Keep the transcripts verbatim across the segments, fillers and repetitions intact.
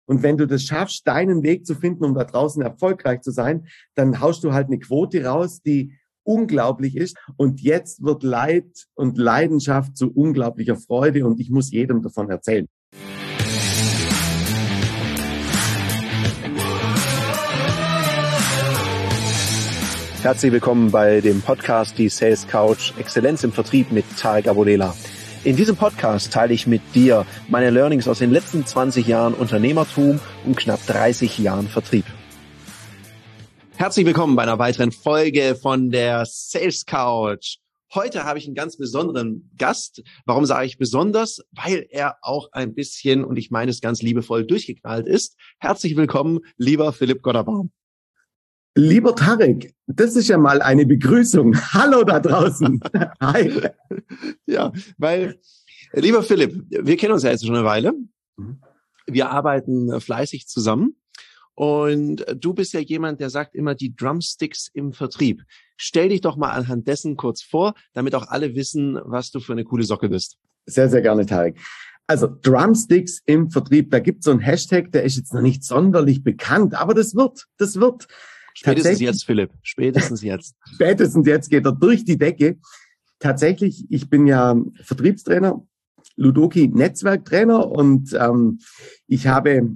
Und wenn du das schaffst, deinen Weg zu finden, um da draußen erfolgreich zu sein, dann haust du halt eine Quote raus, die unglaublich ist. Und jetzt wird Leid und Leidenschaft zu unglaublicher Freude und ich muss jedem davon erzählen. Herzlich willkommen bei dem Podcast Die Sales Couch Exzellenz im Vertrieb mit Tarek Abodela. In diesem Podcast teile ich mit dir meine Learnings aus den letzten zwanzig Jahren Unternehmertum und knapp dreißig Jahren Vertrieb. Herzlich willkommen bei einer weiteren Folge von der Sales Couch. Heute habe ich einen ganz besonderen Gast. Warum sage ich besonders? Weil er auch ein bisschen, und ich meine es ganz liebevoll, durchgeknallt ist. Herzlich willkommen, lieber Philipp Gotterbaum. Lieber Tarek, das ist ja mal eine Begrüßung. Hallo da draußen. Hi. Ja, weil, lieber Philipp, wir kennen uns ja jetzt schon eine Weile. Wir arbeiten fleißig zusammen. Und du bist ja jemand, der sagt immer die Drumsticks im Vertrieb. Stell dich doch mal anhand dessen kurz vor, damit auch alle wissen, was du für eine coole Socke bist. Sehr, sehr gerne, Tarek. Also Drumsticks im Vertrieb, da gibt es so einen Hashtag, der ist jetzt noch nicht sonderlich bekannt, aber das wird, das wird. Spätestens jetzt, Philipp. Spätestens jetzt. Spätestens jetzt geht er durch die Decke. Tatsächlich, ich bin ja Vertriebstrainer, Ludoki-Netzwerktrainer und ähm, ich habe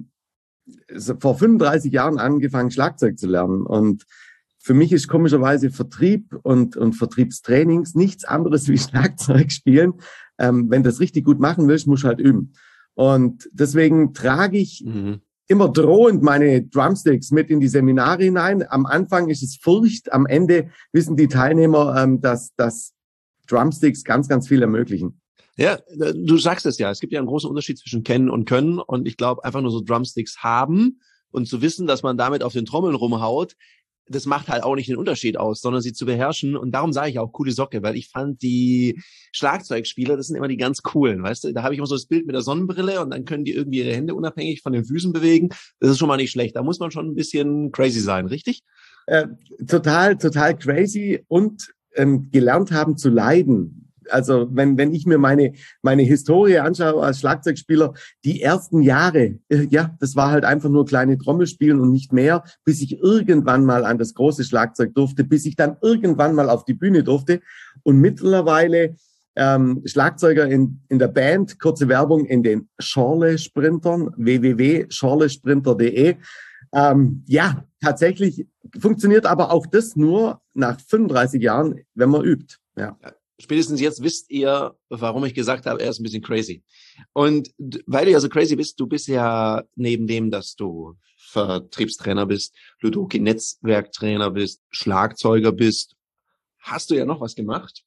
vor fünfunddreißig Jahren angefangen, Schlagzeug zu lernen. Und für mich ist komischerweise Vertrieb und, und Vertriebstrainings nichts anderes wie Schlagzeug spielen. Ähm, wenn du das richtig gut machen willst, musst du halt üben. Und deswegen trage ich mhm. immer drohend meine Drumsticks mit in die Seminare hinein. Am Anfang ist es Furcht, am Ende wissen die Teilnehmer, ähm, dass, dass Drumsticks ganz, ganz viel ermöglichen. Ja, du sagst es ja, es gibt ja einen großen Unterschied zwischen kennen und können und ich glaube, einfach nur so Drumsticks haben und zu wissen, dass man damit auf den Trommeln rumhaut, das macht halt auch nicht den Unterschied aus, sondern sie zu beherrschen und darum sage ich auch coole Socke, weil ich fand die Schlagzeugspieler, das sind immer die ganz coolen, weißt du, da habe ich immer so das Bild mit der Sonnenbrille und dann können die irgendwie ihre Hände unabhängig von den Füßen bewegen, das ist schon mal nicht schlecht, da muss man schon ein bisschen crazy sein, richtig? Äh, total, total crazy und ähm, gelernt haben zu leiden. Also wenn wenn ich mir meine meine Historie anschaue als Schlagzeugspieler, die ersten Jahre, äh, ja, das war halt einfach nur kleine Trommelspielen und nicht mehr, bis ich irgendwann mal an das große Schlagzeug durfte, bis ich dann irgendwann mal auf die Bühne durfte und mittlerweile ähm, Schlagzeuger in in der Band, kurze Werbung in den Schorle-Sprintern, w w w punkt schorlesprinter punkt d e. Ähm, ja, tatsächlich funktioniert aber auch das nur nach fünfunddreißig Jahren, wenn man übt, ja. Spätestens jetzt wisst ihr, warum ich gesagt habe, er ist ein bisschen crazy. Und weil du ja so crazy bist, du bist ja neben dem, dass du Vertriebstrainer bist, Ludoki-Netzwerktrainer bist, Schlagzeuger bist, hast du ja noch was gemacht.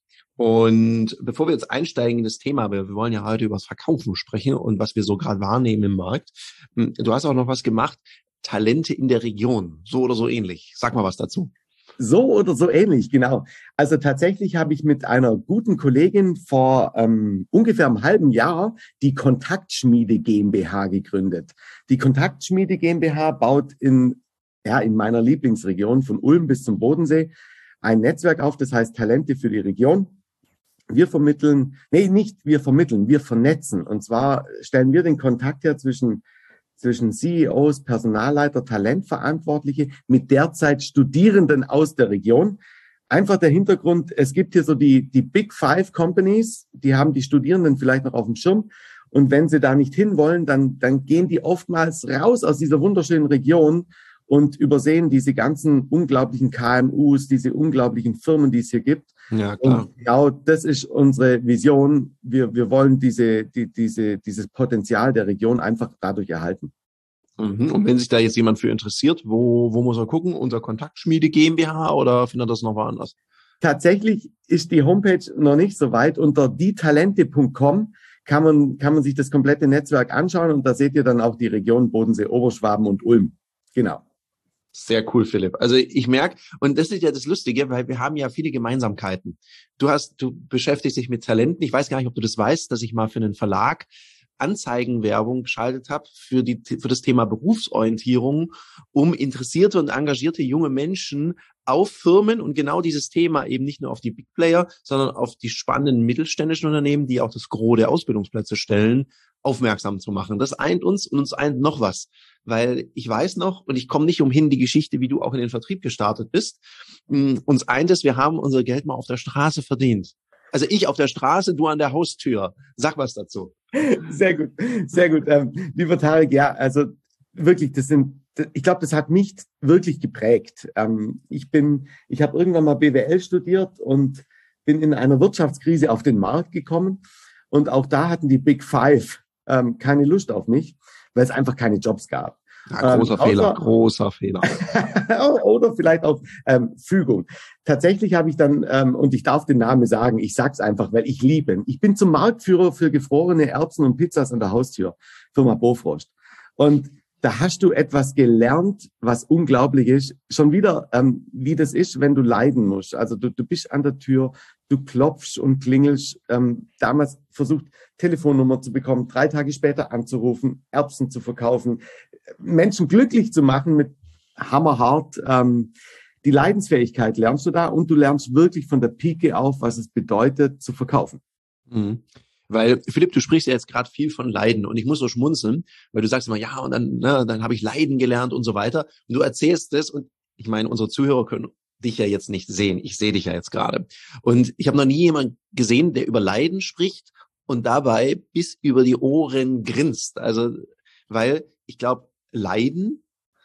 Und bevor wir jetzt einsteigen in das Thema, wir wollen ja heute über das Verkaufen sprechen und was wir so gerade wahrnehmen im Markt. Du hast auch noch was gemacht, Talente in der Region, so oder so ähnlich. Sag mal was dazu. So oder so ähnlich, genau. Also tatsächlich habe ich mit einer guten Kollegin vor ähm, ungefähr einem halben Jahr die Kontaktschmiede GmbH gegründet. Die Kontaktschmiede GmbH baut in, ja, in meiner Lieblingsregion von Ulm bis zum Bodensee ein Netzwerk auf, das heißt Talente für die Region. Wir vermitteln, nee, nicht wir vermitteln, wir vernetzen. Und zwar stellen wir den Kontakt her zwischen zwischen C E Os, Personalleiter, Talentverantwortliche mit derzeit Studierenden aus der Region. Einfach der Hintergrund, es gibt hier so die, die Big Five Companies, die haben die Studierenden vielleicht noch auf dem Schirm. Und wenn sie da nicht hinwollen, dann, dann gehen die oftmals raus aus dieser wunderschönen Region und übersehen diese ganzen unglaublichen K M Us, diese unglaublichen Firmen, die es hier gibt. Ja, klar. Und genau, das ist unsere Vision. Wir, wir wollen diese, die, diese, dieses Potenzial der Region einfach dadurch erhalten. Mhm. Und wenn sich da jetzt jemand für interessiert, wo, wo muss er gucken? Unser Kontaktschmiede GmbH oder findet er das noch woanders? Tatsächlich ist die Homepage noch nicht so weit. Unter dietalente punkt com kann man, kann man sich das komplette Netzwerk anschauen und da seht ihr dann auch die Region Bodensee, Oberschwaben und Ulm. Genau. Sehr cool, Philipp. Also ich merke, und das ist ja das Lustige, weil wir haben ja viele Gemeinsamkeiten. Du hast, du beschäftigst dich mit Talenten. Ich weiß gar nicht, ob du das weißt, dass ich mal für einen Verlag Anzeigenwerbung geschaltet habe für die für das Thema Berufsorientierung, um interessierte und engagierte junge Menschen auf Firmen und genau dieses Thema eben nicht nur auf die Big Player, sondern auf die spannenden mittelständischen Unternehmen, die auch das Gros der Ausbildungsplätze stellen, aufmerksam zu machen. Das eint uns und uns eint noch was. Weil ich weiß noch, und ich komme nicht umhin, die Geschichte, wie du auch in den Vertrieb gestartet bist, mh, uns eint es, wir haben unser Geld mal auf der Straße verdient. Also ich auf der Straße, du an der Haustür. Sag was dazu. Sehr gut, sehr gut. Ähm, lieber Tarek, ja, also wirklich, das sind, ich glaube, das hat mich wirklich geprägt. Ähm, ich bin, ich habe irgendwann mal B W L studiert und bin in einer Wirtschaftskrise auf den Markt gekommen. Und auch da hatten die Big Five ähm, keine Lust auf mich, weil es einfach keine Jobs gab. Ja, großer ähm, Fehler, außer, großer Fehler. Oder vielleicht auch ähm, Fügung. Tatsächlich habe ich dann, ähm, und ich darf den Namen sagen, ich sag's einfach, weil ich liebe ihn. Ich bin zum Marktführer für gefrorene Erbsen und Pizzas an der Haustür, Firma Bofrost. Und da hast du etwas gelernt, was unglaublich ist. Schon wieder, ähm, wie das ist, wenn du leiden musst. Also du, du bist an der Tür, du klopfst und klingelst. Ähm, damals versucht, Telefonnummer zu bekommen, drei Tage später anzurufen, Erbsen zu verkaufen, Menschen glücklich zu machen mit hammerhart. Ähm, die Leidensfähigkeit lernst du da und du lernst wirklich von der Pike auf, was es bedeutet, zu verkaufen. Mhm. Weil, Philipp, du sprichst ja jetzt gerade viel von Leiden und ich muss so schmunzeln, weil du sagst immer, ja, und dann, ne, dann habe ich Leiden gelernt und so weiter. Und du erzählst das und ich meine, unsere Zuhörer können dich ja jetzt nicht sehen. Ich sehe dich ja jetzt gerade. Und ich habe noch nie jemanden gesehen, der über Leiden spricht und dabei bis über die Ohren grinst. Also, weil ich glaube, Leiden,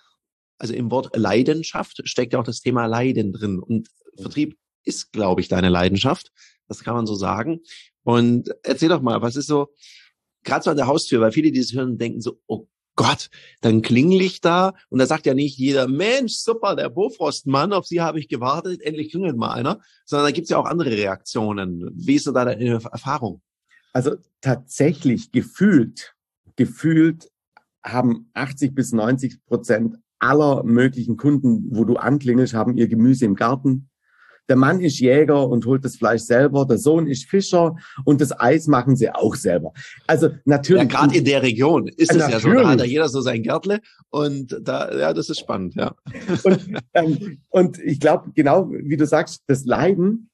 also im Wort Leidenschaft steckt ja auch das Thema Leiden drin. Und Vertrieb ist, glaube ich, deine Leidenschaft. Das kann man so sagen. Und erzähl doch mal, was ist so, gerade so an der Haustür, weil viele, die das hören, denken so, oh Gott, dann klingel ich da und da sagt ja nicht jeder, Mensch, super, der Bofrostmann, auf Sie habe ich gewartet, endlich klingelt mal einer, sondern da gibt's ja auch andere Reaktionen. Wie ist so da deine Erfahrung? Also tatsächlich gefühlt, gefühlt haben achtzig bis neunzig Prozent aller möglichen Kunden, wo du anklingelst, haben ihr Gemüse im Garten. Der Mann ist Jäger und holt das Fleisch selber. Der Sohn ist Fischer und das Eis machen sie auch selber. Also natürlich. Ja, gerade in der Region ist es ja so. Da hat ja jeder so sein Gärtle und da, ja, das ist spannend, ja. Und, ähm, und ich glaube, genau wie du sagst, das Leiden.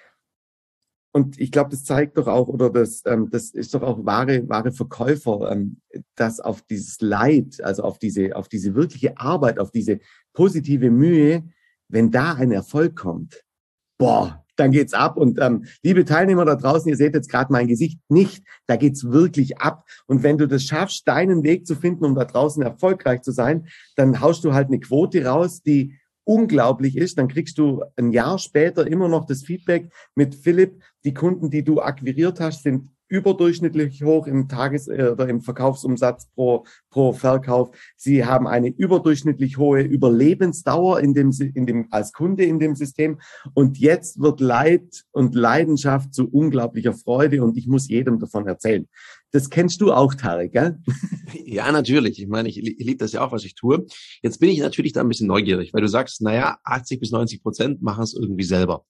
Und ich glaube, das zeigt doch auch, oder das, ähm, das ist doch auch wahre, wahre Verkäufer, ähm, dass auf dieses Leid, also auf diese, auf diese wirkliche Arbeit, auf diese positive Mühe, wenn da ein Erfolg kommt, boah, dann geht's ab. Und ähm, liebe Teilnehmer da draußen, ihr seht jetzt gerade mein Gesicht nicht, da geht's wirklich ab. Und wenn du das schaffst, deinen Weg zu finden, um da draußen erfolgreich zu sein, dann haust du halt eine Quote raus, die unglaublich ist. Dann kriegst du ein Jahr später immer noch das Feedback mit Philipp, die Kunden, die du akquiriert hast, sind überdurchschnittlich hoch im Tages- oder im Verkaufsumsatz pro, pro Verkauf. Sie haben eine überdurchschnittlich hohe Überlebensdauer in dem, in dem, als Kunde in dem System. Und jetzt wird Leid und Leidenschaft zu unglaublicher Freude und ich muss jedem davon erzählen. Das kennst du auch, Tarek, gell? Ja, natürlich. Ich meine, ich, ich liebe das ja auch, was ich tue. Jetzt bin ich natürlich da ein bisschen neugierig, weil du sagst, naja, achtzig bis neunzig Prozent machen es irgendwie selber.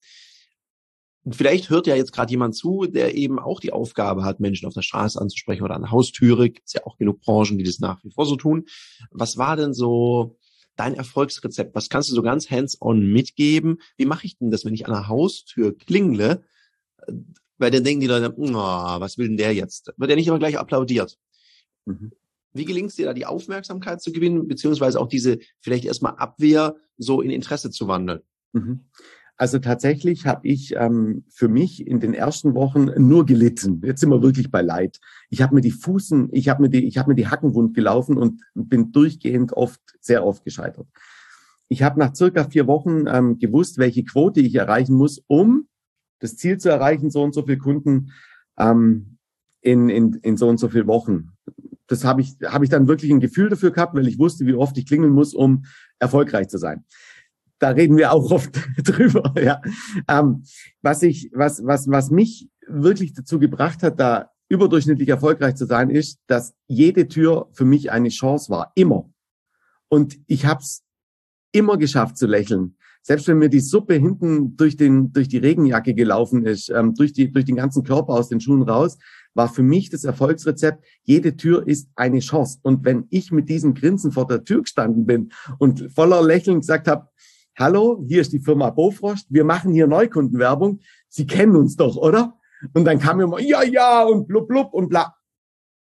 Und vielleicht hört ja jetzt gerade jemand zu, der eben auch die Aufgabe hat, Menschen auf der Straße anzusprechen oder an der Haustüre. Gibt es ja auch genug Branchen, die das nach wie vor so tun. Was war denn so dein Erfolgsrezept? Was kannst du so ganz hands-on mitgeben? Wie mache ich denn das, wenn ich an der Haustür klingle? Weil dann denken die Leute, oh, was will denn der jetzt? Wird ja nicht immer gleich applaudiert. Mhm. Wie gelingt es dir da, die Aufmerksamkeit zu gewinnen, beziehungsweise auch diese vielleicht erstmal Abwehr so in Interesse zu wandeln? Mhm. Also tatsächlich habe ich ähm, für mich in den ersten Wochen nur gelitten. Jetzt sind wir wirklich bei Leid. Ich habe mir die Fußen, ich habe mir die, ich habe mir die Hacken wund gelaufen und bin durchgehend oft, sehr oft gescheitert. Ich habe nach circa vier Wochen ähm, gewusst, welche Quote ich erreichen muss, um das Ziel zu erreichen, so und so viele Kunden ähm, in, in, in so und so viele Wochen. Das habe ich, habe ich dann wirklich ein Gefühl dafür gehabt, weil ich wusste, wie oft ich klingeln muss, um erfolgreich zu sein. Da reden wir auch oft drüber. Ja. Ähm, was ich, was, was, was mich wirklich dazu gebracht hat, da überdurchschnittlich erfolgreich zu sein, ist, dass jede Tür für mich eine Chance war, immer. Und ich habe es immer geschafft zu lächeln. Selbst wenn mir die Suppe hinten durch den durch die Regenjacke gelaufen ist, ähm, durch die durch den ganzen Körper aus den Schuhen raus, war für mich das Erfolgsrezept, jede Tür ist eine Chance. Und wenn ich mit diesem Grinsen vor der Tür gestanden bin und voller Lächeln gesagt habe, hallo, hier ist die Firma Bofrost, wir machen hier Neukundenwerbung, Sie kennen uns doch, oder? Und dann kam immer, ja, ja, und blub, blub und bla.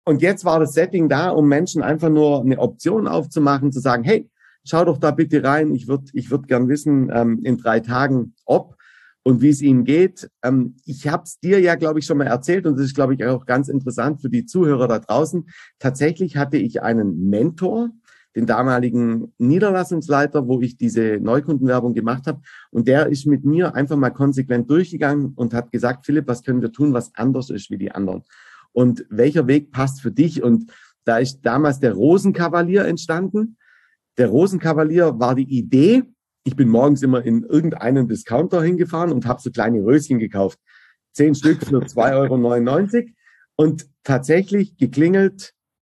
und jetzt war das Setting da, um Menschen einfach nur eine Option aufzumachen, zu sagen, hey, schau doch da bitte rein, ich würde ich würd gern wissen, ähm, in drei Tagen, ob und wie es Ihnen geht. Ähm, ich habe es dir ja, glaube ich, schon mal erzählt und das ist, glaube ich, auch ganz interessant für die Zuhörer da draußen. Tatsächlich hatte ich einen Mentor, den damaligen Niederlassungsleiter, wo ich diese Neukundenwerbung gemacht habe. Und der ist mit mir einfach mal konsequent durchgegangen und hat gesagt, Philipp, was können wir tun, was anders ist wie die anderen? Und welcher Weg passt für dich? Und da ist damals der Rosenkavalier entstanden. Der Rosenkavalier war die Idee. Ich bin morgens immer in irgendeinen Discounter hingefahren und habe so kleine Röschen gekauft. Zehn Stück für zwei Euro neunundneunzig. Und tatsächlich geklingelt,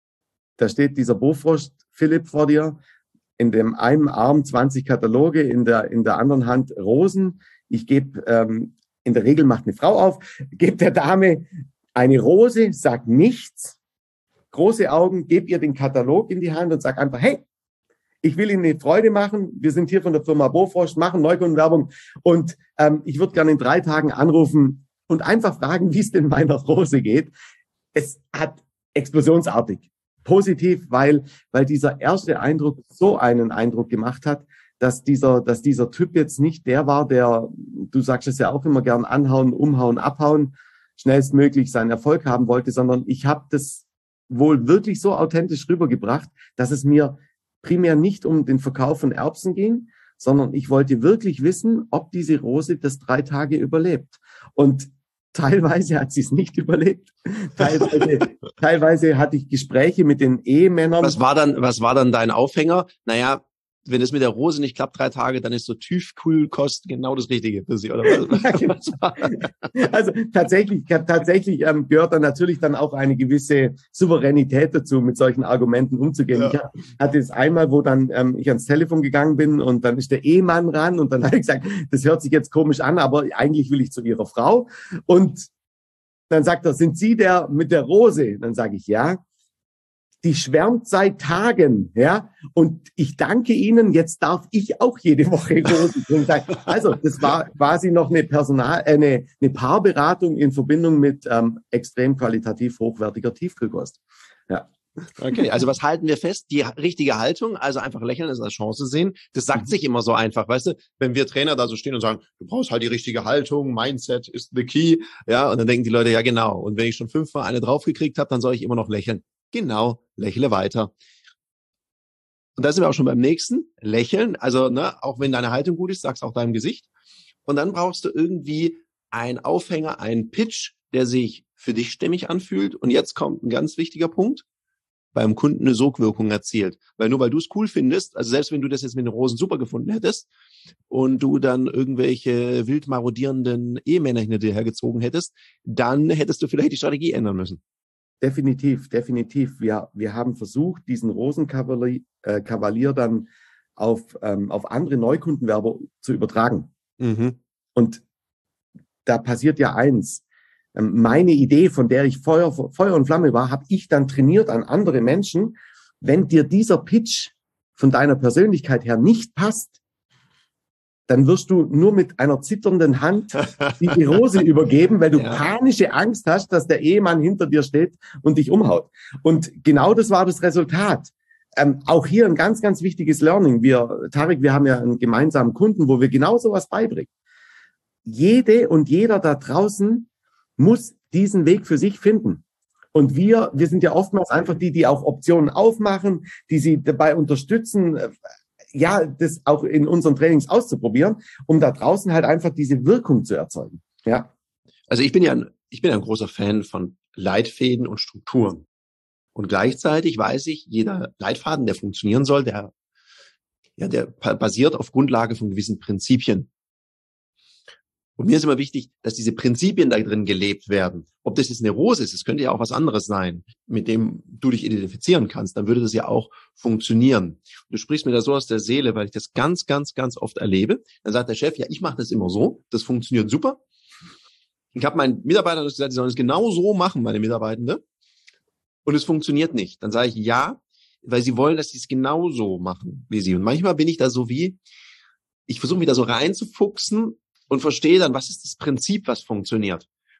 da steht dieser Bofrost Philipp vor dir, in dem einen Arm zwanzig Kataloge, in der, in der anderen Hand Rosen. Ich gebe, ähm, in der Regel macht eine Frau auf, gebe der Dame eine Rose, sag nichts, große Augen, gebe ihr den Katalog in die Hand und sag einfach, hey, ich will Ihnen eine Freude machen. Wir sind hier von der Firma Bofrost, machen Neukundenwerbung und ähm, ich würde gerne in drei Tagen anrufen und einfach fragen, wie es denn meiner Rose geht. Es hat explosionsartig positiv, weil weil dieser erste Eindruck so einen Eindruck gemacht hat, dass dieser dass dieser Typ jetzt nicht der war, der, du sagst es ja auch immer gern, anhauen, umhauen, abhauen, schnellstmöglich seinen Erfolg haben wollte, sondern ich habe das wohl wirklich so authentisch rübergebracht, dass es mir primär nicht um den Verkauf von Erbsen ging, sondern ich wollte wirklich wissen, ob diese Rose das drei Tage überlebt. Und teilweise hat sie es nicht überlebt. Teilweise, teilweise hatte ich Gespräche mit den Ehemännern. Was war dann, was war dann dein Aufhänger? Naja, wenn es mit der Rose nicht klappt, drei Tage, dann ist so Tiefkühlkost genau das Richtige für sie, oder was? Ja, genau. Also tatsächlich, tatsächlich ähm, gehört dann natürlich dann auch eine gewisse Souveränität dazu, mit solchen Argumenten umzugehen. Ja. Ich hatte es einmal, wo dann ähm, ich ans Telefon gegangen bin und dann ist der Ehemann ran und dann habe ich gesagt, das hört sich jetzt komisch an, aber eigentlich will ich zu Ihrer Frau. Und dann sagt er, sind Sie der mit der Rose? Dann sage ich, ja. Die schwärmt seit Tagen, ja. Und ich danke Ihnen, jetzt darf ich auch jede Woche Rosen bringen. Also, das war quasi noch eine Personal, eine, eine Paarberatung in Verbindung mit ähm, extrem qualitativ hochwertiger Tiefkühlkost. Ja. Okay, also was halten wir fest? Die richtige Haltung, also einfach lächeln, das als Chance sehen. Das sagt mhm. sich immer so einfach, weißt du? Wenn wir Trainer da so stehen und sagen, du brauchst halt die richtige Haltung, Mindset ist the key, ja. Und dann denken die Leute, ja genau. Und wenn ich schon fünfmal eine draufgekriegt habe, dann soll ich immer noch lächeln. Genau, lächle weiter. Und da sind wir auch schon beim nächsten, lächeln. Also, ne, auch wenn deine Haltung gut ist, sag's auch deinem Gesicht. Und dann brauchst du irgendwie einen Aufhänger, einen Pitch, der sich für dich stimmig anfühlt. Und jetzt kommt ein ganz wichtiger Punkt, beim Kunden eine Sogwirkung erzielt. Weil nur weil du es cool findest, also selbst wenn du das jetzt mit den Rosen super gefunden hättest und du dann irgendwelche wild marodierenden Ehemänner hinter dir hergezogen hättest, dann hättest du vielleicht die Strategie ändern müssen. Definitiv, definitiv. Wir, wir haben versucht, diesen Rosenkavalier äh, Kavalier dann auf, ähm, auf andere Neukundenwerber zu übertragen. Mhm. Und da passiert ja eins. Ähm, meine Idee, von der ich Feuer, Feuer und Flamme war, habe ich dann trainiert an andere Menschen. Wenn dir dieser Pitch von deiner Persönlichkeit her nicht passt, dann wirst du nur mit einer zitternden Hand die, die Rose übergeben, weil du ja. panische Angst hast, dass der Ehemann hinter dir steht und dich umhaut. Und genau das war das Resultat. Ähm, auch hier ein ganz, ganz wichtiges Learning. Wir, Tarek, wir haben ja einen gemeinsamen Kunden, wo wir genau sowas beibringen. Jede und jeder da draußen muss diesen Weg für sich finden. Und wir, wir sind ja oftmals einfach die, die auch Optionen aufmachen, die sie dabei unterstützen, ja, das auch in unseren Trainings auszuprobieren, um da draußen halt einfach diese Wirkung zu erzeugen. Ja. Also ich bin ja ein, ich bin ein großer Fan von Leitfäden und Strukturen. Und gleichzeitig weiß ich, jeder Leitfaden, der funktionieren soll, der, ja, der basiert auf Grundlage von gewissen Prinzipien. Und mir ist immer wichtig, dass diese Prinzipien da drin gelebt werden. Ob das jetzt eine Rose ist, es könnte ja auch was anderes sein, mit dem du dich identifizieren kannst, dann würde das ja auch funktionieren. Du sprichst mir da so aus der Seele, weil ich das ganz, ganz, ganz oft erlebe. Dann sagt der Chef, ja, ich mache das immer so, das funktioniert super. Ich habe meinen Mitarbeitern gesagt, die sollen es genau so machen, meine Mitarbeitende. Und es funktioniert nicht. Dann sage ich, ja, weil sie wollen, dass sie es genau so machen wie sie. Und manchmal bin ich da so wie, ich versuche mich da so reinzufuchsen, und verstehe dann, was ist das Prinzip, was funktioniert.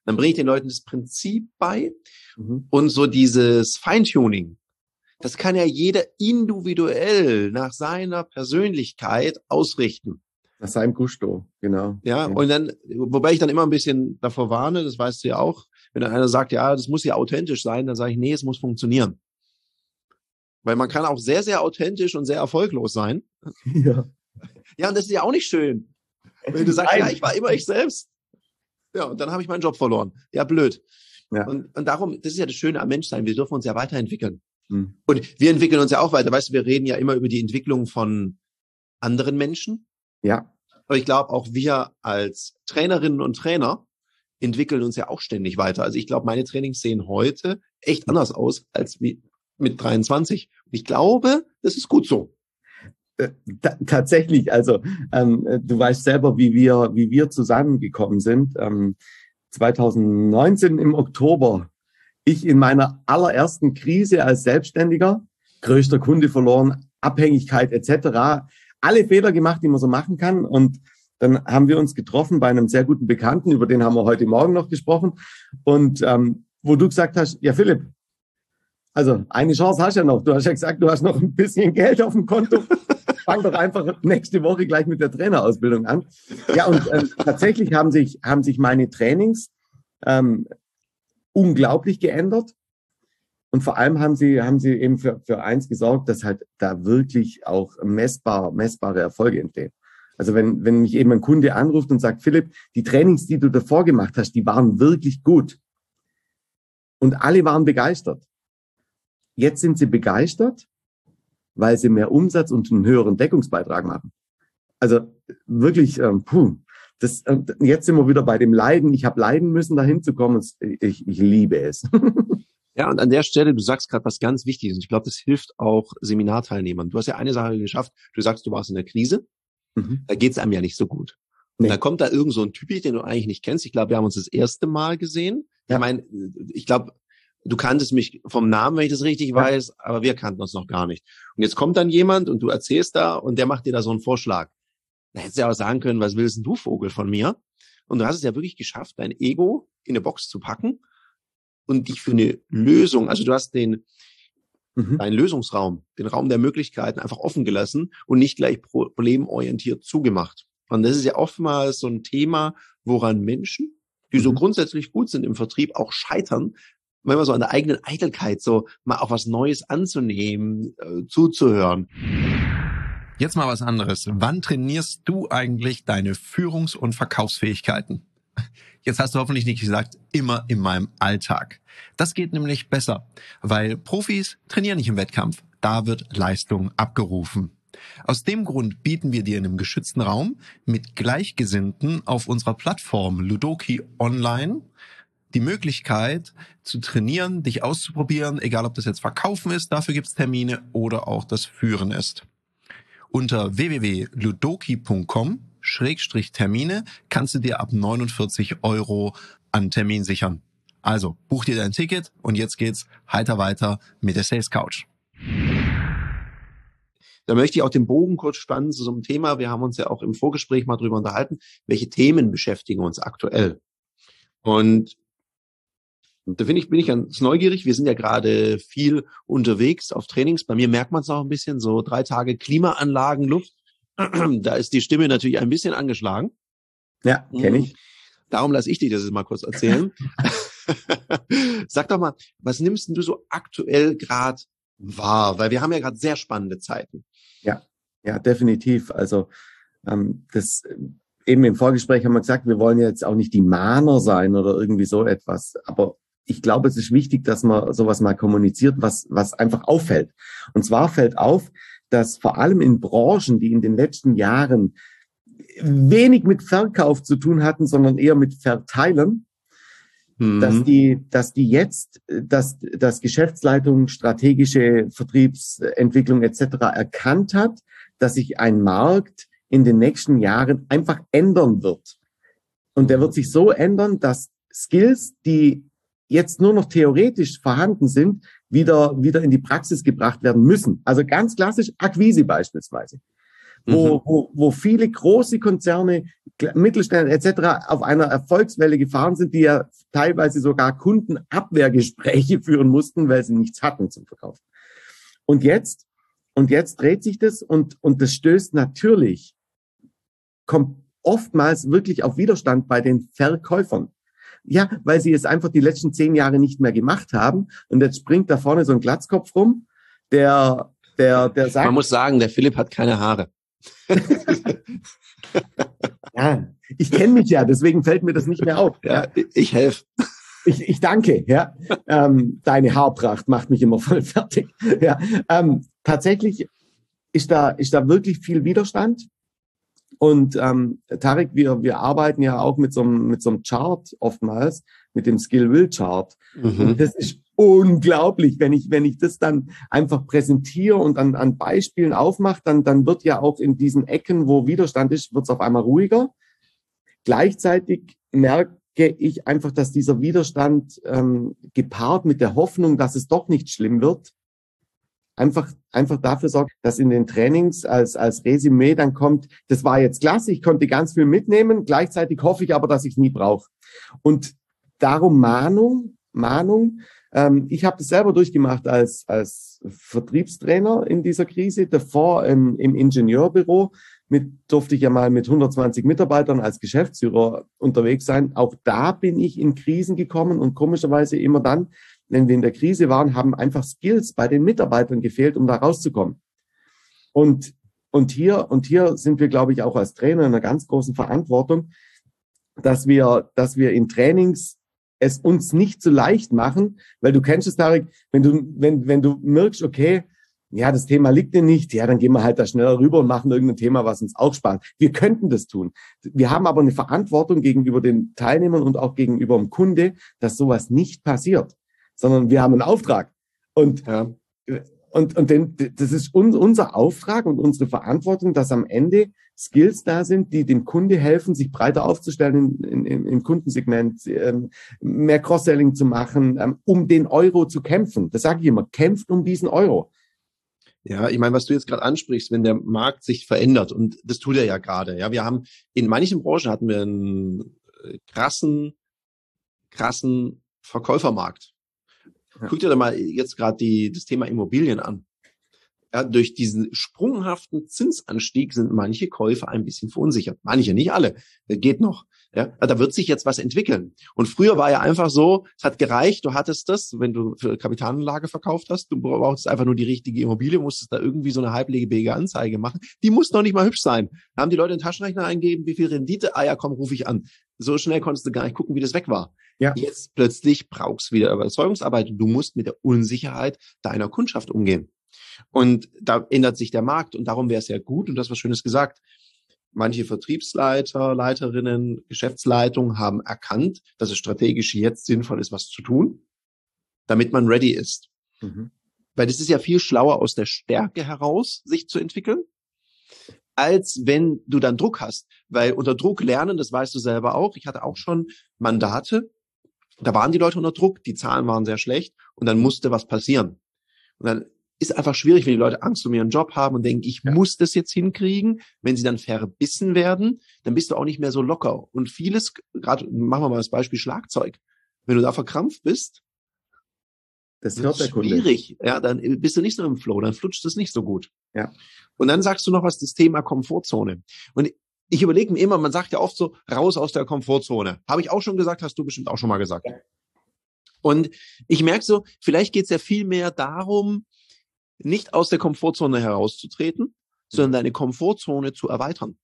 Dann bringe ich den Leuten das Prinzip bei mhm. und so dieses Feintuning. Das kann ja jeder individuell nach seiner Persönlichkeit ausrichten. Nach seinem Gusto, genau. Ja, und dann, wobei ich dann immer ein bisschen davor warne, das weißt du ja auch, wenn dann einer sagt, ja, das muss ja authentisch sein, dann sage ich, nee, es muss funktionieren. Weil man kann auch sehr, sehr authentisch und sehr erfolglos sein. Ja. Ja, und das ist ja auch nicht schön. Wenn du sagst, Nein. ja, ich war immer ich selbst. Ja, und dann habe ich meinen Job verloren. Ja, blöd. Ja. Und, und darum, das ist ja das Schöne am Menschsein, wir dürfen uns ja weiterentwickeln. Hm. Und wir entwickeln uns ja auch weiter. Weißt du, wir reden ja immer über die Entwicklung von anderen Menschen. Ja. Aber ich glaube, auch wir als Trainerinnen und Trainer entwickeln uns ja auch ständig weiter. Also ich glaube, meine Trainings sehen heute echt anders aus als wie mit dreiundzwanzig. Und ich glaube, das ist gut so. T- tatsächlich, also ähm, du weißt selber, wie wir, wie wir zusammengekommen sind. Ähm, zwanzig neunzehn im Oktober, ich in meiner allerersten Krise als Selbstständiger, größter Kunde verloren, Abhängigkeit et cetera. Alle Fehler gemacht, die man so machen kann. Und dann haben wir uns getroffen bei einem sehr guten Bekannten, über den haben wir heute Morgen noch gesprochen. Und ähm, wo du gesagt hast, ja Philipp, also eine Chance hast du ja noch. Du hast ja gesagt, du hast noch ein bisschen Geld auf dem Konto. Fang doch einfach nächste Woche gleich mit der Trainerausbildung an. Ja, und ähm, tatsächlich haben sich, haben sich meine Trainings ähm, unglaublich geändert. Und vor allem haben sie, haben sie eben für, für eins gesorgt, dass halt da wirklich auch messbar, messbare Erfolge entstehen. Also wenn, wenn mich eben ein Kunde anruft und sagt, Philipp, die Trainings, die du davor gemacht hast, die waren wirklich gut. Und alle waren begeistert. Jetzt sind sie begeistert, weil sie mehr Umsatz und einen höheren Deckungsbeitrag machen. Also wirklich, ähm, puh, das, äh, jetzt sind wir wieder bei dem Leiden. Ich habe leiden müssen, dahin zu kommen. Ich, ich liebe es. Ja, und an der Stelle, du sagst gerade was ganz Wichtiges. Und ich glaube, das hilft auch Seminarteilnehmern. Du hast ja eine Sache geschafft. Du sagst, du warst in der Krise. Mhm. Da geht's einem ja nicht so gut. Nee. Und dann kommt da irgend so ein Typi, den du eigentlich nicht kennst. Ich glaube, wir haben uns das erste Mal gesehen. Ja. Ich meine, ich glaube, du kanntest mich vom Namen, wenn ich das richtig ja. weiß, aber wir kannten uns noch gar nicht. Und jetzt kommt dann jemand und du erzählst da und der macht dir da so einen Vorschlag. Da hättest du ja auch sagen können, was willst denn du, Vogel, von mir? Und du hast es ja wirklich geschafft, dein Ego in eine Box zu packen und dich für eine Lösung, also du hast den, mhm. deinen Lösungsraum, den Raum der Möglichkeiten einfach offen gelassen und nicht gleich problemorientiert zugemacht. Und das ist ja oftmals so ein Thema, woran Menschen, die mhm. so grundsätzlich gut sind im Vertrieb, auch scheitern, manchmal so an der eigenen Eitelkeit, so mal auch was Neues anzunehmen, äh, zuzuhören. Jetzt mal was anderes. Wann trainierst du eigentlich deine Führungs- und Verkaufsfähigkeiten? Jetzt hast du hoffentlich nicht gesagt, immer in meinem Alltag. Das geht nämlich besser, weil Profis trainieren nicht im Wettkampf. Da wird Leistung abgerufen. Aus dem Grund bieten wir dir in einem geschützten Raum mit Gleichgesinnten auf unserer Plattform Ludoki Online die Möglichkeit zu trainieren, dich auszuprobieren, egal ob das jetzt Verkaufen ist, dafür gibt's Termine, oder auch das Führen ist. Unter w w w punkt ludoki punkt com Schrägstrich Termine kannst du dir ab neunundvierzig Euro an Termin sichern. Also buch dir dein Ticket und jetzt geht's heiter weiter mit der Sales Couch. Da möchte ich auch den Bogen kurz spannen zu so einem Thema. Wir haben uns ja auch im Vorgespräch mal drüber unterhalten, welche Themen beschäftigen uns aktuell. Und da finde ich, bin ich ganz neugierig. Wir sind ja gerade viel unterwegs auf Trainings. Bei mir merkt man es auch ein bisschen, so drei Tage Klimaanlagen, Luft. Da ist die Stimme natürlich ein bisschen angeschlagen. Ja, kenne ich. Darum lasse ich dich das jetzt mal kurz erzählen. Sag doch mal, was nimmst denn du so aktuell gerade wahr? Weil wir haben ja gerade sehr spannende Zeiten. Ja, ja, definitiv. Also ähm, das eben im Vorgespräch haben wir gesagt, wir wollen jetzt auch nicht die Mahner sein oder irgendwie so etwas, aber ich glaube, es ist wichtig, dass man sowas mal kommuniziert, was, was einfach auffällt. Und zwar fällt auf, dass vor allem in Branchen, die in den letzten Jahren wenig mit Verkauf zu tun hatten, sondern eher mit Verteilen, mhm. dass die, dass die jetzt, dass, dass Geschäftsleitung, strategische Vertriebsentwicklung et cetera erkannt hat, dass sich ein Markt in den nächsten Jahren einfach ändern wird. Und der wird sich so ändern, dass Skills, die jetzt nur noch theoretisch vorhanden sind, wieder, wieder in die Praxis gebracht werden müssen. Also ganz klassisch Akquise beispielsweise. Wo, mhm. wo, wo viele große Konzerne Mittelständler et cetera auf einer Erfolgswelle gefahren sind, die ja teilweise sogar Kundenabwehrgespräche führen mussten, weil sie nichts hatten zum Verkaufen. Und jetzt, und jetzt dreht sich das und, und das stößt natürlich, kommt oftmals wirklich auf Widerstand bei den Verkäufern. Ja, weil sie es einfach die letzten zehn Jahre nicht mehr gemacht haben und jetzt springt da vorne so ein Glatzkopf rum, der, der, der sagt... Man muss sagen, der Philipp hat keine Haare. Ja, ich kenne mich ja, deswegen fällt mir das nicht mehr auf. Ja, ja. Ich helfe. Ich, ich danke, ja. Ähm, deine Haarpracht macht mich immer voll fertig. Ja, ähm, tatsächlich ist da, ist da wirklich viel Widerstand. Und ähm, Tarek, wir, wir arbeiten ja auch mit so einem, mit so einem Chart oftmals, mit dem Skill-Will-Chart. Mhm. Und das ist unglaublich, wenn ich, wenn ich das dann einfach präsentiere und an, an Beispielen aufmache, dann, dann wird ja auch in diesen Ecken, wo Widerstand ist, wird es auf einmal ruhiger. Gleichzeitig merke ich einfach, dass dieser Widerstand ähm, gepaart mit der Hoffnung, dass es doch nicht schlimm wird, einfach, einfach dafür sorgt, dass in den Trainings als, als Resümee dann kommt, das war jetzt klasse, ich konnte ganz viel mitnehmen, gleichzeitig hoffe ich aber, dass ich es nie brauche. Und darum Mahnung, Mahnung, ähm, ich habe das selber durchgemacht als, als Vertriebstrainer in dieser Krise, davor im, im Ingenieurbüro, mit, durfte ich ja mal mit hundertzwanzig Mitarbeitern als Geschäftsführer unterwegs sein. Auch da bin ich in Krisen gekommen und komischerweise immer dann, wenn wir in der Krise waren, haben einfach Skills bei den Mitarbeitern gefehlt, um da rauszukommen. Und, und hier, und hier sind wir, glaube ich, auch als Trainer in einer ganz großen Verantwortung, dass wir, dass wir in Trainings es uns nicht so leicht machen, weil du kennst es, Tarek, wenn du, wenn, wenn du merkst, okay, ja, das Thema liegt dir nicht, ja, dann gehen wir halt da schneller rüber und machen irgendein Thema, was uns auch spart. Wir könnten das tun. Wir haben aber eine Verantwortung gegenüber den Teilnehmern und auch gegenüber dem Kunde, dass sowas nicht passiert, sondern wir haben einen Auftrag. Und, ja. und, und den, das ist un, unser Auftrag und unsere Verantwortung, dass am Ende Skills da sind, die dem Kunde helfen, sich breiter aufzustellen in, in, im Kundensegment, ähm, mehr Cross-Selling zu machen, ähm, um den Euro zu kämpfen. Das sage ich immer, kämpft um diesen Euro. Ja, ich meine, was du jetzt gerade ansprichst, wenn der Markt sich verändert, und das tut er ja gerade. Ja, wir haben in manchen Branchen hatten wir einen krassen, krassen Verkäufermarkt. Ja. Guck dir da mal jetzt gerade die das Thema Immobilien an. Ja, durch diesen sprunghaften Zinsanstieg sind manche Käufer ein bisschen verunsichert. Manche, nicht alle. Geht noch. Ja, da wird sich jetzt was entwickeln. Und früher war ja einfach so, es hat gereicht, du hattest das, wenn du für Kapitalanlage verkauft hast, du brauchst einfach nur die richtige Immobilie, musstest da irgendwie so eine halblegebige Anzeige machen. Die muss noch nicht mal hübsch sein. Da haben die Leute den Taschenrechner eingegeben, wie viel Rendite, ah ja, komm, rufe ich an. So schnell konntest du gar nicht gucken, wie das weg war. Ja. Jetzt plötzlich brauchst du wieder Überzeugungsarbeit und du musst mit der Unsicherheit deiner Kundschaft umgehen. Und da ändert sich der Markt und darum wäre es ja gut, und das was Schönes gesagt, manche Vertriebsleiter, Leiterinnen, Geschäftsleitungen haben erkannt, dass es strategisch jetzt sinnvoll ist, was zu tun, damit man ready ist. Mhm. Weil das ist ja viel schlauer aus der Stärke heraus, sich zu entwickeln, als wenn du dann Druck hast. Weil unter Druck lernen, das weißt du selber auch, ich hatte auch schon Mandate, da waren die Leute unter Druck, die Zahlen waren sehr schlecht und dann musste was passieren. Und dann ist einfach schwierig, wenn die Leute Angst um ihren Job haben und denken, ich ja. muss das jetzt hinkriegen. Wenn sie dann verbissen werden, dann bist du auch nicht mehr so locker. Und vieles, gerade machen wir mal das Beispiel Schlagzeug. Wenn du da verkrampft bist, das wird schwierig. Ja, dann bist du nicht so im Flow, dann flutscht es nicht so gut. Ja. Und dann sagst du noch was, das Thema Komfortzone. Und ich überlege mir immer, man sagt ja oft so, raus aus der Komfortzone. Habe ich auch schon gesagt, hast du bestimmt auch schon mal gesagt. Ja. Und ich merke so, vielleicht geht es ja viel mehr darum, nicht aus der Komfortzone herauszutreten, sondern deine Komfortzone zu erweitern.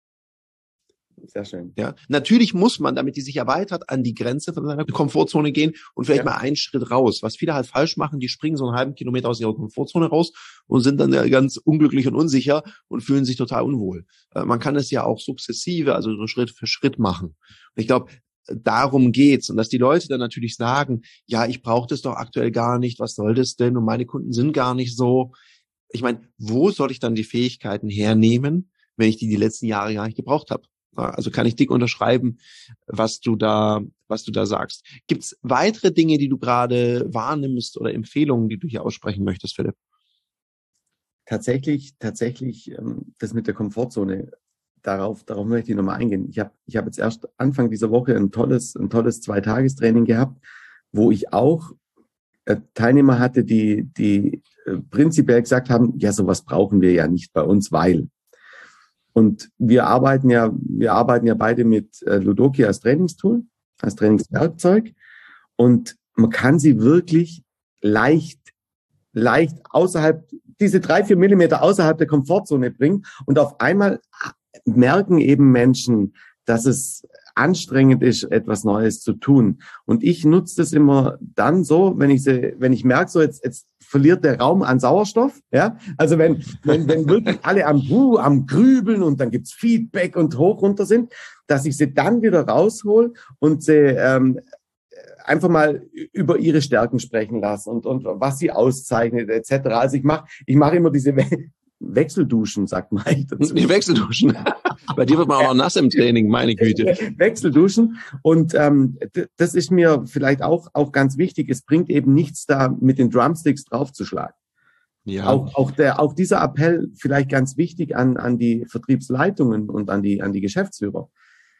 Sehr schön. Ja, natürlich muss man, damit die sich erweitert, an die Grenze von seiner Komfortzone gehen und vielleicht ja. mal einen Schritt raus. Was viele halt falsch machen, die springen so einen halben Kilometer aus ihrer Komfortzone raus und sind dann ja ganz unglücklich und unsicher und fühlen sich total unwohl. Man kann es ja auch sukzessive, also so Schritt für Schritt machen. Und ich glaube, darum geht's. Und dass die Leute dann natürlich sagen, ja, ich brauche das doch aktuell gar nicht, was soll das denn? Und meine Kunden sind gar nicht so. Ich meine, wo soll ich dann die Fähigkeiten hernehmen, wenn ich die die letzten Jahre gar nicht gebraucht habe? Also kann ich dick unterschreiben, was du da, was du da sagst. Gibt's weitere Dinge, die du gerade wahrnimmst oder Empfehlungen, die du hier aussprechen möchtest, Philipp? Tatsächlich, tatsächlich, das mit der Komfortzone, darauf, darauf möchte ich nochmal eingehen. Ich habe ich hab jetzt erst Anfang dieser Woche ein tolles, ein tolles Zweitagestraining gehabt, wo ich auch äh, Teilnehmer hatte, die, die äh, prinzipiell gesagt haben, ja, sowas brauchen wir ja nicht bei uns, weil. Und wir arbeiten ja, wir arbeiten ja beide mit äh, Ludoki als Trainingstool, als Trainingswerkzeug. Und man kann sie wirklich leicht, leicht außerhalb, diese drei, vier Millimeter außerhalb der Komfortzone bringen. Und auf einmal merken eben Menschen, dass es anstrengend ist, etwas Neues zu tun. Und ich nutze das immer dann so, wenn ich sie, wenn ich merke, so jetzt, jetzt verliert der Raum an Sauerstoff, ja. Also wenn, wenn, wenn wirklich alle am, uh, am Grübeln und dann gibt's Feedback und hoch runter sind, dass ich sie dann wieder raushol und sie ähm, einfach mal über ihre Stärken sprechen lasse und, und was sie auszeichnet, et cetera. Also ich mache, ich mache immer diese We- Wechselduschen, sagt man eigentlich dazu. Die Wechselduschen. Bei dir wird man auch noch nass im Training, meine Güte. Wechselduschen. Und ähm, d- das ist mir vielleicht auch auch ganz wichtig. Es bringt eben nichts, da mit den Drumsticks draufzuschlagen. Ja. Auch auch der auch dieser Appell vielleicht ganz wichtig an an die Vertriebsleitungen und an die an die Geschäftsführer.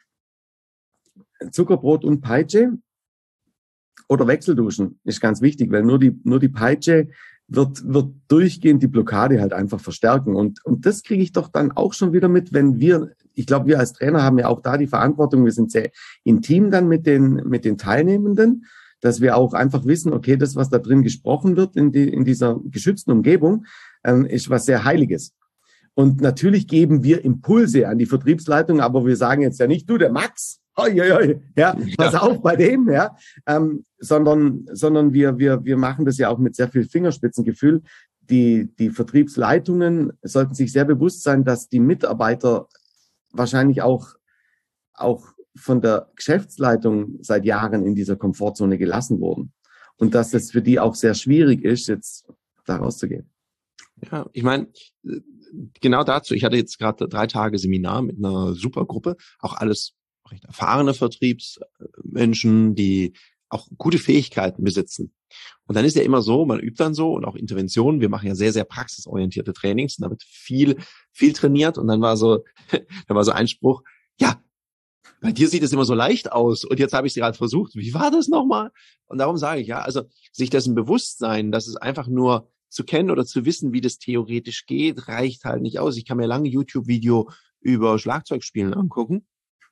Zuckerbrot und Peitsche oder Wechselduschen ist ganz wichtig, weil nur die nur die Peitsche wird wird durchgehend die Blockade halt einfach verstärken. Und und das kriege ich doch dann auch schon wieder mit, wenn wir, ich glaube, wir als Trainer haben ja auch da die Verantwortung, wir sind sehr intim dann mit den mit den Teilnehmenden, dass wir auch einfach wissen, okay, das, was da drin gesprochen wird in die in dieser geschützten Umgebung, ähm, ist was sehr Heiliges. Und natürlich geben wir Impulse an die Vertriebsleitung, aber wir sagen jetzt ja nicht, du, der Max, hoi, hoi, hoi, ja, pass Ja. auf bei dem, ja, ähm, sondern, sondern wir, wir, wir machen das ja auch mit sehr viel Fingerspitzengefühl. Die, die Vertriebsleitungen sollten sich sehr bewusst sein, dass die Mitarbeiter wahrscheinlich auch, auch von der Geschäftsleitung seit Jahren in dieser Komfortzone gelassen wurden. Und dass es für die auch sehr schwierig ist, jetzt da rauszugehen. Ja, ich meine, genau dazu, ich hatte jetzt gerade drei Tage Seminar mit einer super Gruppe, auch alles recht erfahrene Vertriebsmenschen, die auch gute Fähigkeiten besitzen. Und dann ist ja immer so, man übt dann so und auch Interventionen, wir machen ja sehr, sehr praxisorientierte Trainings und da wird viel, viel trainiert und dann war so, da war so ein Spruch, ja, bei dir sieht es immer so leicht aus und jetzt habe ich es gerade versucht, wie war das nochmal? Und darum sage ich, ja, also sich dessen bewusst sein, dass es einfach nur zu kennen oder zu wissen, wie das theoretisch geht, reicht halt nicht aus. Ich kann mir lange YouTube-Video über Schlagzeugspielen angucken.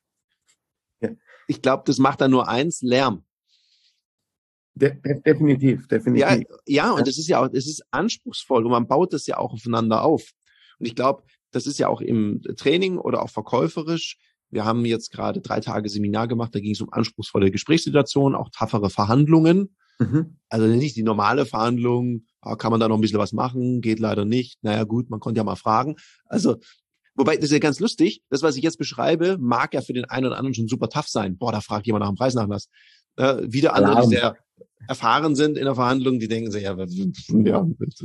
Ja. Ich glaube, das macht dann nur eins, Lärm. De- de- definitiv, definitiv. Ja, ja, und das ist ja auch, es ist anspruchsvoll und man baut das ja auch aufeinander auf. Und ich glaube, das ist ja auch im Training oder auch verkäuferisch. Wir haben jetzt gerade drei Tage Seminar gemacht, da ging es um anspruchsvolle Gesprächssituationen, auch toughere Verhandlungen. Mhm. Also nicht die normale Verhandlung, ah, kann man da noch ein bisschen was machen, geht leider nicht. Naja gut, man konnte ja mal fragen. Also, wobei, das ist ja ganz lustig, das, was ich jetzt beschreibe, mag ja für den einen oder anderen schon super tough sein. Boah, da fragt jemand nach dem Preisnachlass. Äh, wieder andere, Alarm. die sehr erfahren sind in der Verhandlung, die denken sich, ja, ja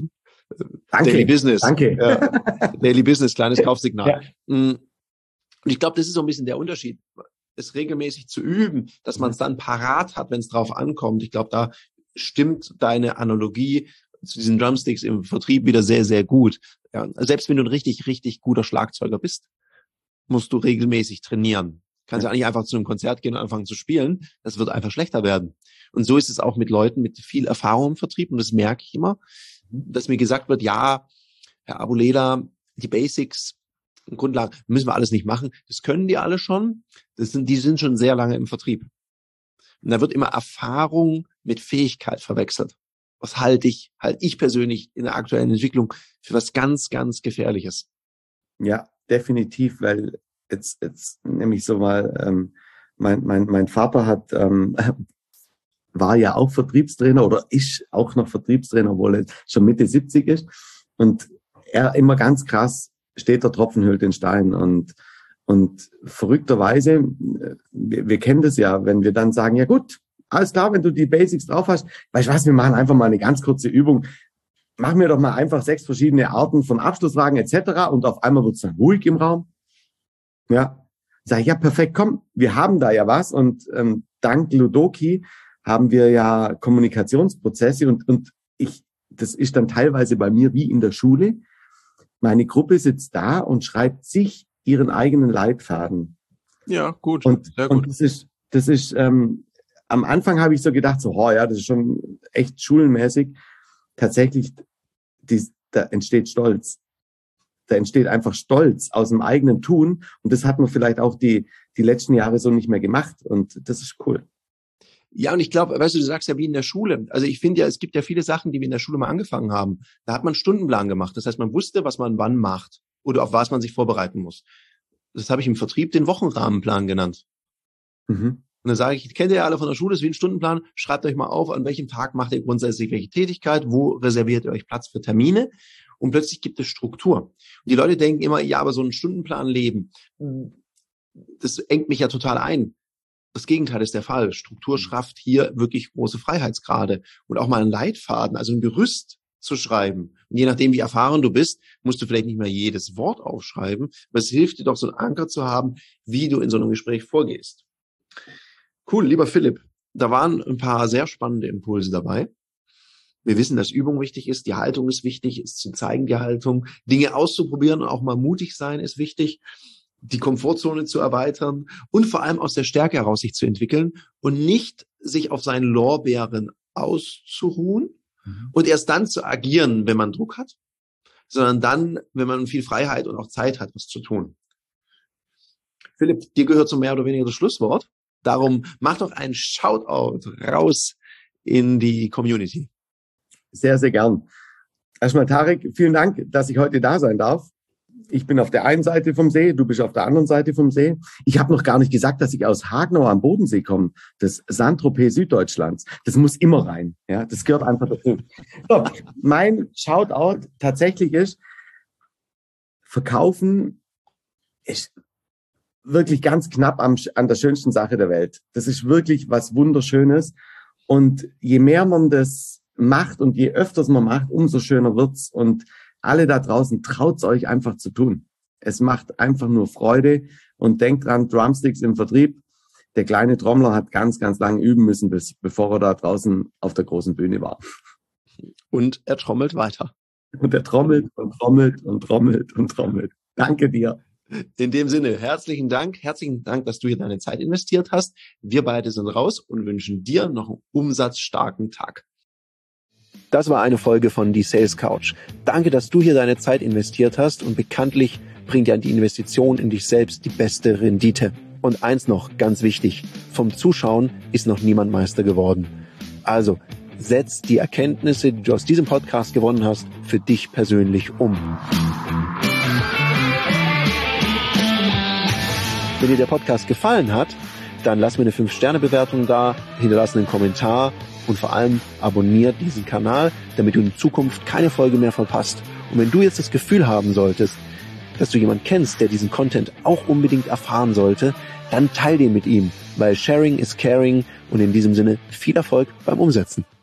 Danke, Daily Business. danke. Ja, Daily Business, kleines Kaufsignal. Ja. Und ich glaube, das ist so ein bisschen der Unterschied, es regelmäßig zu üben, dass man es dann parat hat, wenn es drauf ankommt. Ich glaube, da stimmt deine Analogie zu diesen Drumsticks im Vertrieb wieder sehr, sehr gut. Ja, selbst wenn du ein richtig, richtig guter Schlagzeuger bist, musst du regelmäßig trainieren. Kannst ja auch nicht einfach zu einem Konzert gehen und anfangen zu spielen. Das wird einfach schlechter werden. Und so ist es auch mit Leuten mit viel Erfahrung im Vertrieb. Und das merke ich immer, dass mir gesagt wird, ja, Herr Abuleda, die Basics, Grundlagen, müssen wir alles nicht machen. Das können die alle schon. Das sind, die sind schon sehr lange im Vertrieb. Und da wird immer Erfahrung mit Fähigkeit verwechselt. Was halte ich, halte ich persönlich in der aktuellen Entwicklung für was ganz, ganz Gefährliches. Ja, definitiv, weil jetzt, jetzt nämlich so mal, ähm, mein, mein, mein Vater hat, ähm, war ja auch Vertriebstrainer oder ist auch noch Vertriebstrainer, obwohl er schon Mitte siebzig ist. Und er immer ganz krass, steht der Tropfen hüllt den Stein. Und, und verrückterweise, wir, wir kennen das ja, wenn wir dann sagen, ja gut, alles klar, wenn du die Basics drauf hast, weißt du was, wir machen einfach mal eine ganz kurze Übung. Machen wir doch mal einfach sechs verschiedene Arten von Abschlussfragen et cetera. Und auf einmal wird es dann ruhig im Raum. Ja, sag ich, ja perfekt, komm, wir haben da ja was. Und ähm, dank Ludoki haben wir ja Kommunikationsprozesse und, und ich, das ist dann teilweise bei mir wie in der Schule. Meine Gruppe sitzt da und schreibt sich ihren eigenen Leitfaden. Ja, gut. Und, Sehr gut. und das ist, das ist, ähm, am Anfang habe ich so gedacht, so, oh ja, das ist schon echt schulenmäßig. Tatsächlich, die, da entsteht Stolz. Da entsteht einfach Stolz aus dem eigenen Tun. Und das hat man vielleicht auch die, die letzten Jahre so nicht mehr gemacht. Und das ist cool. Ja, und ich glaube, weißt du, du sagst ja wie in der Schule. Also ich finde ja, es gibt ja viele Sachen, die wir in der Schule mal angefangen haben. Da hat man einen Stundenplan gemacht. Das heißt, man wusste, was man wann macht oder auf was man sich vorbereiten muss. Das habe ich im Vertrieb den Wochenrahmenplan genannt. Mhm. Und dann sage ich, kennt ihr ja alle von der Schule, das ist wie ein Stundenplan. Schreibt euch mal auf, an welchem Tag macht ihr grundsätzlich welche Tätigkeit, wo reserviert ihr euch Platz für Termine. Und plötzlich gibt es Struktur. Und die Leute denken immer, ja, aber so einen Stundenplan leben, das engt mich ja total ein. Das Gegenteil ist der Fall. Struktur schafft hier wirklich große Freiheitsgrade und auch mal einen Leitfaden, also ein Gerüst zu schreiben. Und je nachdem, wie erfahren du bist, musst du vielleicht nicht mehr jedes Wort aufschreiben, aber es hilft dir doch, so einen Anker zu haben, wie du in so einem Gespräch vorgehst. Cool, lieber Philipp, da waren ein paar sehr spannende Impulse dabei. Wir wissen, dass Übung wichtig ist, die Haltung ist wichtig, ist zu zeigen, die Haltung, Dinge auszuprobieren und auch mal mutig sein ist wichtig, die Komfortzone zu erweitern und vor allem aus der Stärke heraus sich zu entwickeln und nicht sich auf seinen Lorbeeren auszuruhen mhm. und erst dann zu agieren, wenn man Druck hat, sondern dann, wenn man viel Freiheit und auch Zeit hat, was zu tun. Philipp, dir gehört so mehr oder weniger das Schlusswort. Darum mach doch einen Shoutout raus in die Community. Sehr, sehr gern. Erstmal, Tarek, vielen Dank, dass ich heute da sein darf. Ich bin auf der einen Seite vom See, du bist auf der anderen Seite vom See. Ich habe noch gar nicht gesagt, dass ich aus Hagenau am Bodensee komme, das Saint-Tropez Süddeutschlands. Das muss immer rein. Ja, das gehört einfach dazu. So, mein Shoutout tatsächlich ist, Verkaufen ist wirklich ganz knapp am, an der schönsten Sache der Welt. Das ist wirklich was Wunderschönes. Und je mehr man das macht und je öfters man macht, umso schöner wird's. Und alle da draußen, traut's euch einfach zu tun. Es macht einfach nur Freude. Und denkt dran, Drumsticks im Vertrieb. Der kleine Trommler hat ganz, ganz lange üben müssen, bis, bevor er da draußen auf der großen Bühne war. Und er trommelt weiter. Und er trommelt und trommelt und trommelt und trommelt. Danke dir. In dem Sinne, herzlichen Dank. Herzlichen Dank, dass du hier deine Zeit investiert hast. Wir beide sind raus und wünschen dir noch einen umsatzstarken Tag. Das war eine Folge von Die Sales Couch. Danke, dass du hier deine Zeit investiert hast und bekanntlich bringt ja die Investition in dich selbst die beste Rendite. Und eins noch, ganz wichtig, vom Zuschauen ist noch niemand Meister geworden. Also, setz die Erkenntnisse, die du aus diesem Podcast gewonnen hast, für dich persönlich um. Wenn dir der Podcast gefallen hat, dann lass mir eine fünf Sterne Bewertung da, hinterlass einen Kommentar und vor allem abonniert diesen Kanal, damit du in Zukunft keine Folge mehr verpasst. Und wenn du jetzt das Gefühl haben solltest, dass du jemanden kennst, der diesen Content auch unbedingt erfahren sollte, dann teil den mit ihm, weil Sharing is Caring und in diesem Sinne viel Erfolg beim Umsetzen.